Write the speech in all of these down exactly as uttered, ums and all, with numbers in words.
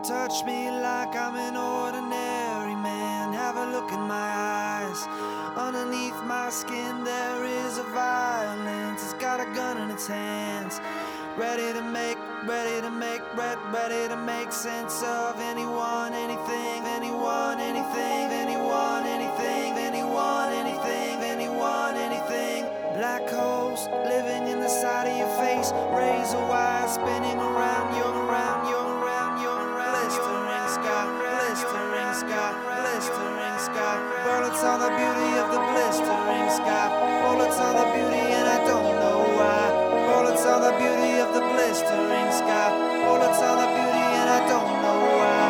Touch me like I'm an ordinary man. Have a look in my eyes. Underneath my skin there is a violence. It's got a gun in its hands, ready to make, ready to make, ready, ready to make sense of anyone, anything, anyone, anything, anyone, anything, anyone, anything, anyone, anything. Black holes living in the side of your face. Razor wire spinning around you, around you, around you, around you. Blistering sky, blistering sky, blistering sky. Bullets on the beauty of the blistering sky. Bullets on the beauty and I don't know why. Bullets on the beauty of the blistering sky. Bullets on the beauty and I don't know why.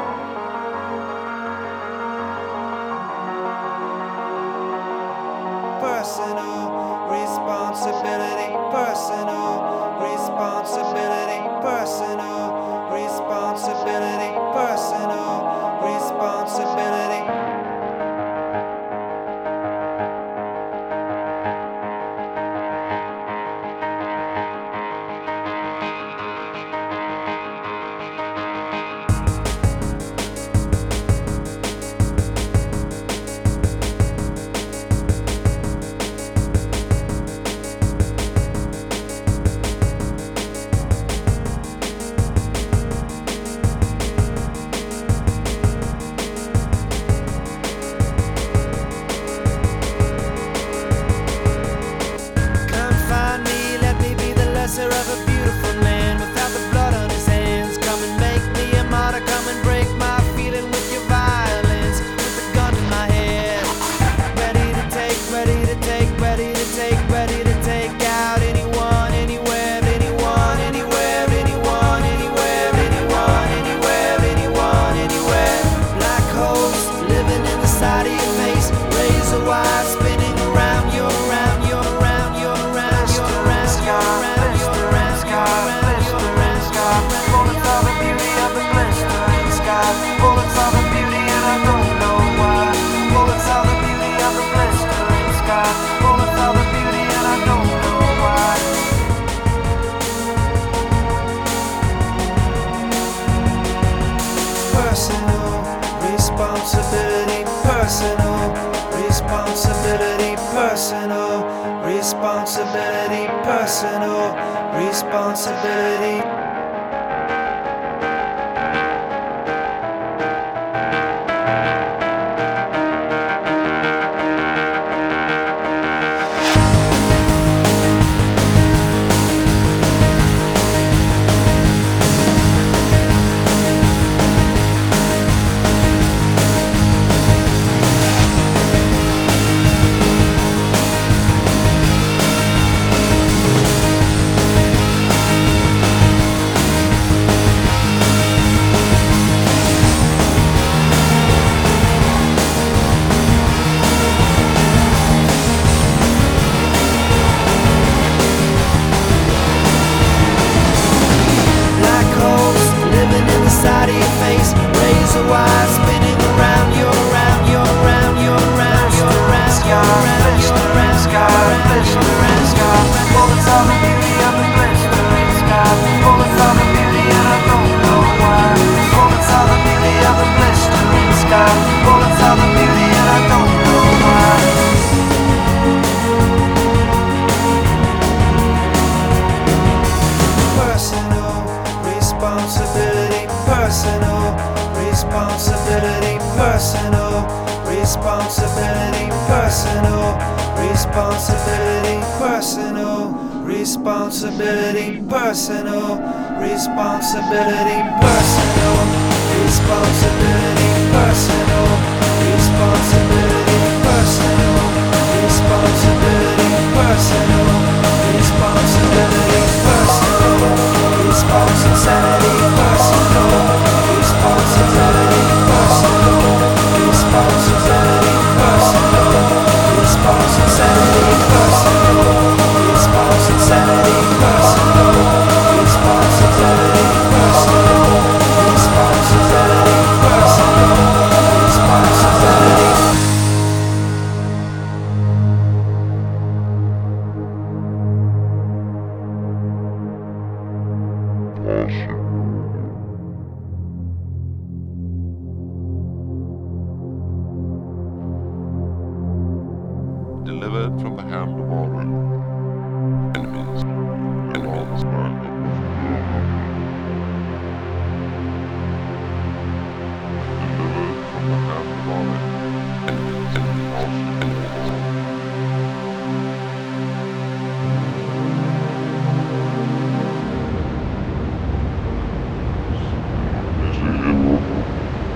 Personal responsibility, personal responsibility, personal responsibility, personal responsibility. Of a beautiful man without the blood on his hands. Come and make me a martyr, come and break my feeling with your violence. With a gun in my head, ready to take, ready to take, ready to take, ready to take out anyone, anywhere, anyone, anywhere, anyone, anywhere, anyone, anywhere, anyone, anywhere. Black holes living in the side of your face. Razor wire spinning around you, around you, around you, around you, around you, around you. Bullets are the beauty of the blistering sky. Bullets are the beauty and I don't know why. Bullets are the beauty of the blistering sky. Bullets are the beauty and I don't know why. Personal responsibility, personal responsibility, personal responsibility, personal responsibility. Side of your face, razor wire spinning around you, around you, around you, around you, around you, around you, around you, around you. Bullets are the beauty of the blistering sky. Bullets are the beauty and I don't know why. Bullets are the beauty of the blistering sky. Bullets are the beauty and I don't know why. Personal responsibility, personal responsibility, personal responsibility, personal responsibility, personal responsibility, personal responsibility, personal responsibility, personal responsibility, personal responsibility, personal responsibility, personal responsibility, personal responsibility, personal responsibility, personal responsibility, personal responsibility, personal responsibility, personal responsibility, personal responsibility. delivered from the hand of all enemies, enemies,